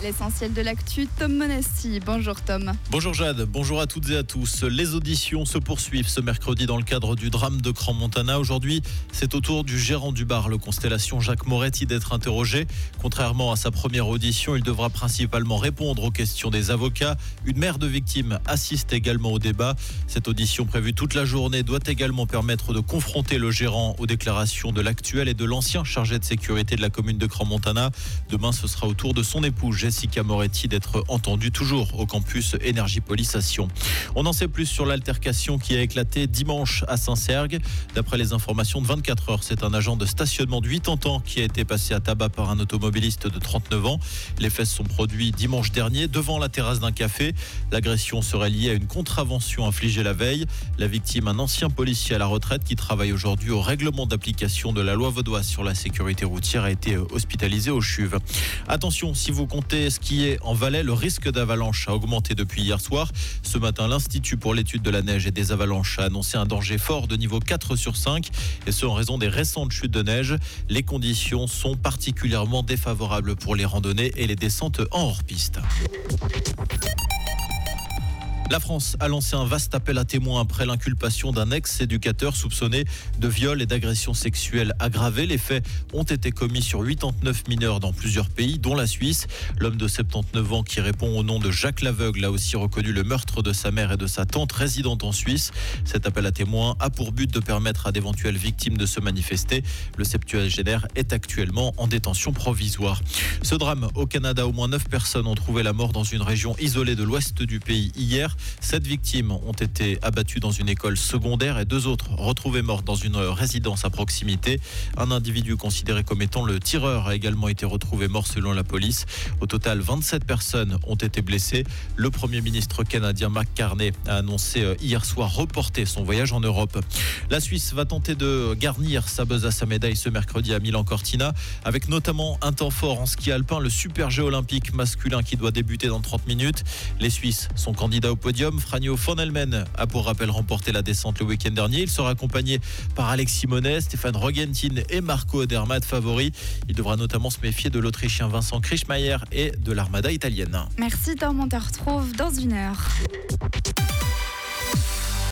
L'essentiel de l'actu, Tom Monassi. Bonjour Tom. Bonjour Jade, bonjour à toutes et à tous. Les auditions se poursuivent ce mercredi dans le cadre du drame de Crans-Montana. Aujourd'hui, c'est au tour du gérant du bar, le Constellation Jacques Moretti, d'être interrogé. Contrairement à sa première audition, il devra principalement répondre aux questions des avocats. Une mère de victime assiste également au débat. Cette audition prévue toute la journée doit également permettre de confronter le gérant aux déclarations de l'actuel et de l'ancien chargé de sécurité de la commune de Crans-Montana. Demain, ce sera au tour de son épouse Jessica Moretti d'être entendue, toujours au campus Énergie-Police à Sion. On en sait plus sur l'altercation qui a éclaté dimanche à Saint-Sergue. D'après les informations de 24 heures, c'est un agent de stationnement de 80 ans qui a été passé à tabac par un automobiliste de 39 ans. Les faits se sont produits dimanche dernier devant la terrasse d'un café. L'agression serait liée à une contravention infligée la veille. La victime, un ancien policier à la retraite qui travaille aujourd'hui au règlement d'application de la loi vaudoise sur la sécurité routière, a été hospitalisé au CHUV. Attention, si vous comptez skier en Valais, le risque d'avalanche a augmenté depuis hier soir. Ce matin, l'Institut pour l'étude de la neige et des avalanches a annoncé un danger fort de niveau 4 sur 5, et ce en raison des récentes chutes de neige. Les conditions sont particulièrement défavorables pour les randonnées et les descentes en hors-piste. La France a lancé un vaste appel à témoins après l'inculpation d'un ex-éducateur soupçonné de viol et d'agression sexuelle aggravée. Les faits ont été commis sur 89 mineurs dans plusieurs pays, dont la Suisse. L'homme de 79 ans qui répond au nom de Jacques Laveugle a aussi reconnu le meurtre de sa mère et de sa tante résidente en Suisse. Cet appel à témoins a pour but de permettre à d'éventuelles victimes de se manifester. Le septuagénaire est actuellement en détention provisoire. Ce drame au Canada, au moins 9 personnes ont trouvé la mort dans une région isolée de l'ouest du pays hier. 7 victimes ont été abattues dans une école secondaire et 2 autres retrouvées mortes dans une résidence à proximité. Un individu considéré comme étant le tireur a également été retrouvé mort selon la police. Au total, 27 personnes ont été blessées. Le Premier ministre canadien Mark Carney a annoncé hier soir reporter son voyage en Europe. La Suisse va tenter de garnir sa besace à médaille ce mercredi à Milan-Cortina, avec notamment un temps fort en ski alpin, le Super G olympique masculin qui doit débuter dans 30 minutes. Les Suisses sont candidats au podium. Franjo van Helmen a pour rappel remporté la descente le week-end dernier. Il sera accompagné par Alexis Monet, Stéphane Rogentin et Marco Odermatt favoris. Il devra notamment se méfier de l'Autrichien Vincent Krischmeier et de l'Armada italienne. Merci Tom, on te retrouve dans 1 heure.